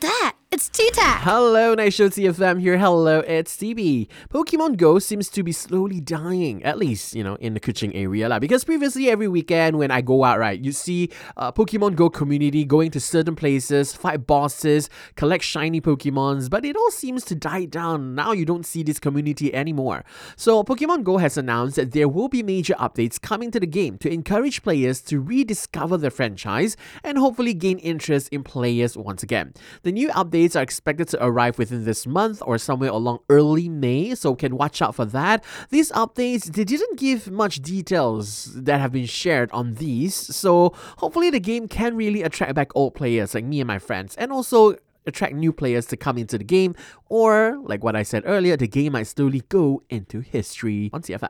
that? It's T-Tac. Hello, Night Show TFM here. Hello, it's TB. Pokemon Go seems to be slowly dying, at least, in the Kuching area. Because previously, every weekend when I go out, right, you see Pokemon Go community going to certain places, fight bosses, collect shiny Pokemons, but it all seems to die down. Now you don't see this community anymore. So Pokemon Go has announced that there will be major updates coming to the game to encourage players to rediscover the franchise and hopefully gain interest in players once again. The new updates are expected to arrive within this month or somewhere along early May, so can watch out for that. These updates, they didn't give much details that have been shared on these, so hopefully the game can really attract back old players like me and my friends, and also attract new players to come into the game, or like what I said earlier, the game might slowly go into history on CFM.